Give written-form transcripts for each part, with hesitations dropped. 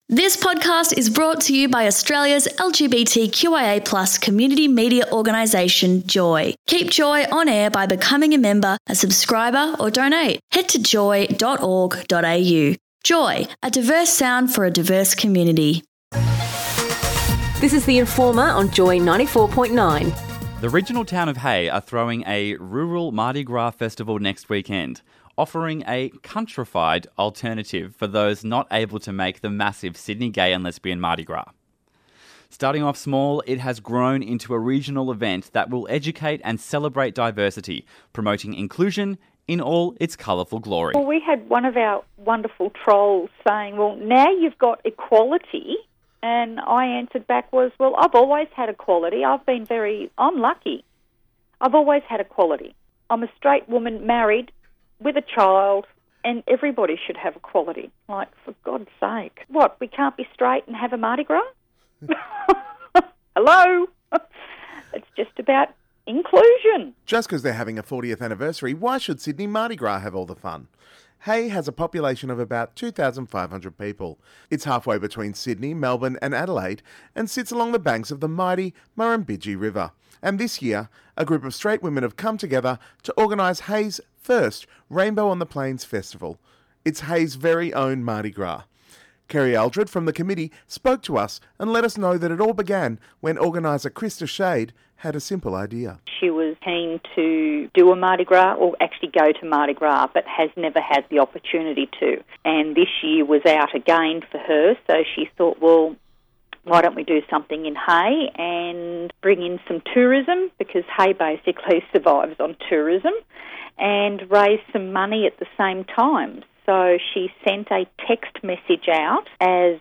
This podcast is brought to you by Australia's LGBTQIA+ community media organisation, Joy. Keep Joy on air by becoming a member, a subscriber or donate. Head to joy.org.au. Joy, a diverse sound for a diverse community. This is The Informer on Joy 94.9. The regional town of Hay are throwing a rural Mardi Gras festival next weekend, offering a countrified alternative for those not able to make the massive Sydney Gay and Lesbian Mardi Gras. Starting off small, it has grown into a regional event that will educate and celebrate diversity, promoting inclusion in all its colourful glory. Well, we had one of our wonderful trolls saying, well, now you've got equality. And I answered back was, well, I've always had equality. I'm lucky. I've always had equality. I'm a straight woman married with a child, and everybody should have equality. Like, for God's sake. What, we can't be straight and have a Mardi Gras? Hello? It's just about inclusion. Just because they're having a 40th anniversary, why should Sydney Mardi Gras have all the fun? Hay has a population of about 2,500 people. It's halfway between Sydney, Melbourne and Adelaide and sits along the banks of the mighty Murrumbidgee River. And this year, a group of straight women have come together to organise Hay's first Rainbow on the Plains festival. It's Hay's very own Mardi Gras. Kerry Aldred from the committee spoke to us and let us know that it all began when organiser Krista Shade had a simple idea. She was keen to do a Mardi Gras, or actually go to Mardi Gras, but has never had the opportunity to. And this year was out again for her, so she thought, well, why don't we do something in Hay and bring in some tourism, because Hay basically survives on tourism, and raise some money at the same time. So she sent a text message out as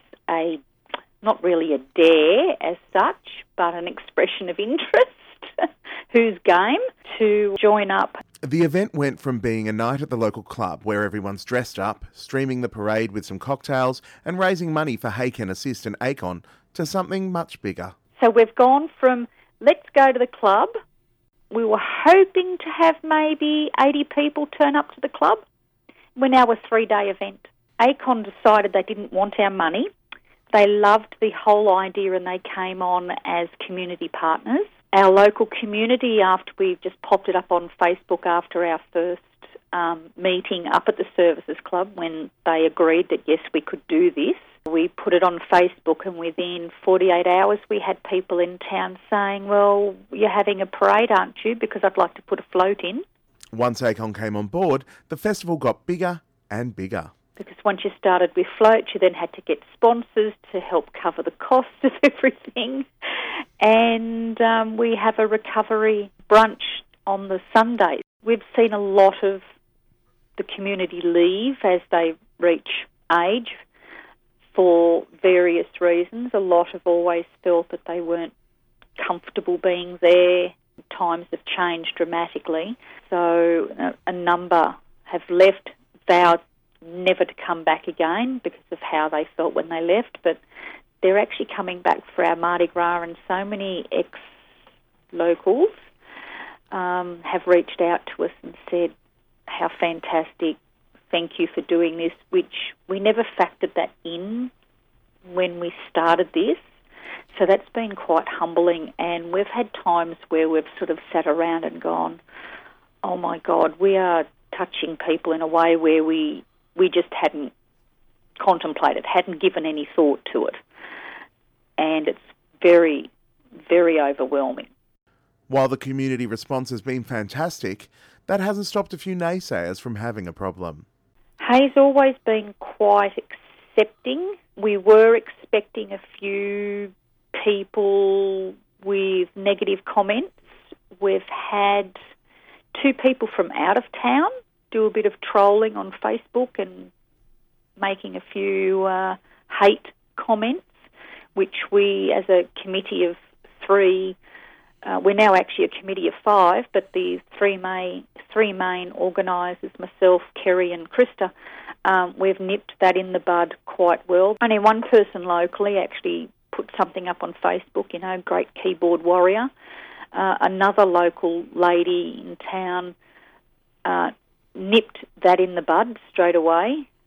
not really a dare as such, but an expression of interest, who's game, to join up. The event went from being a night at the local club where everyone's dressed up, streaming the parade with some cocktails and raising money for Hay Can Assist and ACON to something much bigger. So we've gone from let's go to the club. We were hoping to have maybe 80 people turn up to the club. We're now a 3-day event. ACON decided they didn't want our money. They loved the whole idea and they came on as community partners. Our local community, after we just popped it up on Facebook after our first meeting up at the Services Club, when they agreed that, yes, we could do this, we put it on Facebook, and within 48 hours we had people in town saying, well, you're having a parade, aren't you? Because I'd like to put a float in. Once ACON came on board, the festival got bigger and bigger. Because once you started with floats, you then had to get sponsors to help cover the cost of everything. And we have a recovery brunch on the Sundays. We've seen a lot of the community leave as they reach age for various reasons. A lot have always felt that they weren't comfortable being there. Times have changed dramatically. So a number have left, vowed never to come back again because of how they felt when they left, but they're actually coming back for our Mardi Gras, and so many ex-locals have reached out to us and said, how fantastic, thank you for doing this, which we never factored that in when we started this. So that's been quite humbling, and we've had times where we've sort of sat around and gone, oh my God, we are touching people in a way where we just hadn't contemplated, hadn't given any thought to it. And it's very, very overwhelming. While the community response has been fantastic, that hasn't stopped a few naysayers from having a problem. Hay's always been quite accepting. We were expecting a few people with negative comments. We've had 2 people from out of town do a bit of trolling on Facebook and making a few hate comments, which we, as a committee of 3, we're now actually a committee of 5, but the three main organisers, myself, Kerry and Krista, we've nipped that in the bud quite well. Only one person locally actually put something up on Facebook, great keyboard warrior. Another local lady in town nipped that in the bud straight away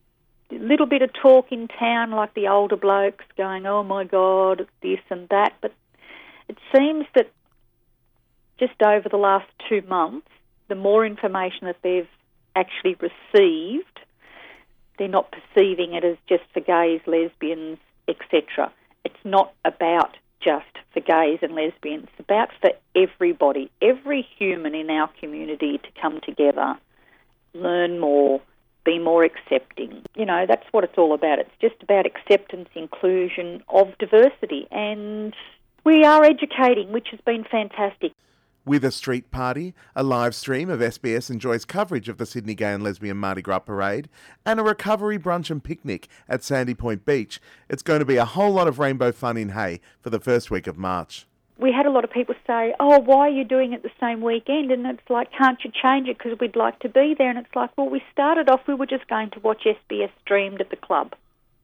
a little bit of talk in town, like the older blokes going, oh my God, this and that. But it seems that just over the last 2 months, the more information that they've actually received, they're not perceiving it as just for gays, lesbians, etc. It's not about just for gays and lesbians. It's about for everybody, every human in our community to come together, learn more, be more accepting. You know, that's what it's all about. It's just about acceptance, inclusion of diversity. And we are educating, which has been fantastic. With a street party, a live stream of SBS Enjoy's coverage of the Sydney Gay and Lesbian Mardi Gras Parade, and a recovery brunch and picnic at Sandy Point Beach, it's going to be a whole lot of rainbow fun in Hay for the first week of March. We had a lot of people say, oh, why are you doing it the same weekend? And it's like, can't you change it because we'd like to be there? And it's like, well, we started off, we were just going to watch SBS streamed at the club.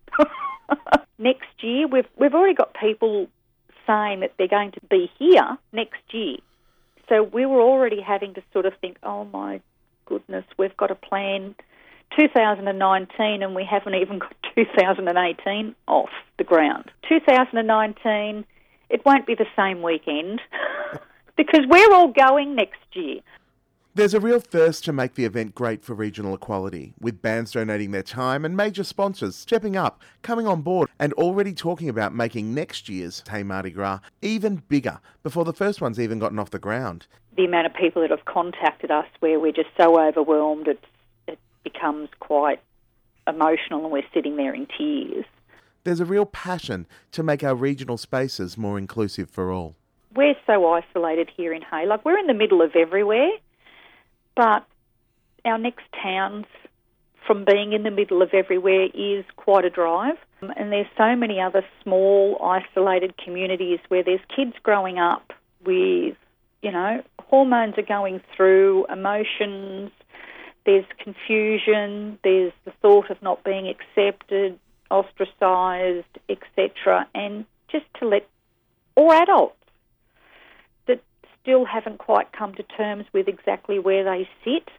Next year, we've already got people saying that they're going to be here next year. So we were already having to sort of think, oh my goodness, we've got to plan 2019 and we haven't even got 2018 off the ground. 2019, it won't be the same weekend because we're all going next year. There's a real thirst to make the event great for regional equality, with bands donating their time and major sponsors stepping up, coming on board and already talking about making next year's Hay Mardi Gras even bigger before the first one's even gotten off the ground. The amount of people that have contacted us where we're just so overwhelmed, it becomes quite emotional and we're sitting there in tears. There's a real passion to make our regional spaces more inclusive for all. We're so isolated here in Hay. Like, we're in the middle of everywhere. But our next towns, from being in the middle of everywhere, is quite a drive. And there's so many other small, isolated communities where there's kids growing up with, you know, hormones are going through, emotions, there's confusion, there's the thought of not being accepted, ostracised, etc. And just to let, or adults, still haven't quite come to terms with exactly where they sit.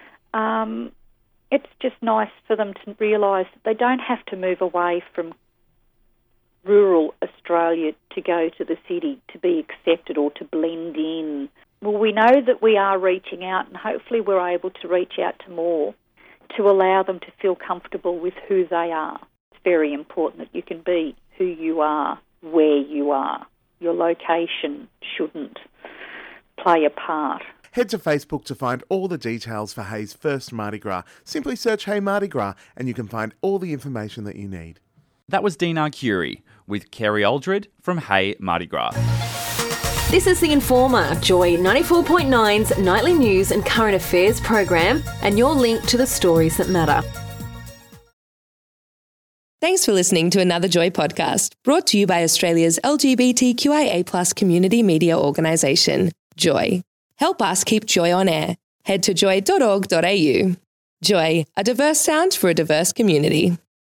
It's just nice for them to realise that they don't have to move away from rural Australia to go to the city to be accepted or to blend in. Well, we know that we are reaching out, and hopefully we're able to reach out to more to allow them to feel comfortable with who they are. It's very important that you can be who you are, where you are. Your location shouldn't play a part. Head to Facebook to find all the details for Hay's first Mardi Gras. Simply search Hay Mardi Gras and you can find all the information that you need. That was Dina Curie with Kerry Aldred from Hay Mardi Gras. This is The Informer, Joy 94.9's nightly news and current affairs program, and your link to the stories that matter. Thanks for listening to another Joy podcast, brought to you by Australia's LGBTQIA+ community media organisation, Joy. Help us keep Joy on air. Head to joy.org.au. Joy, a diverse sound for a diverse community.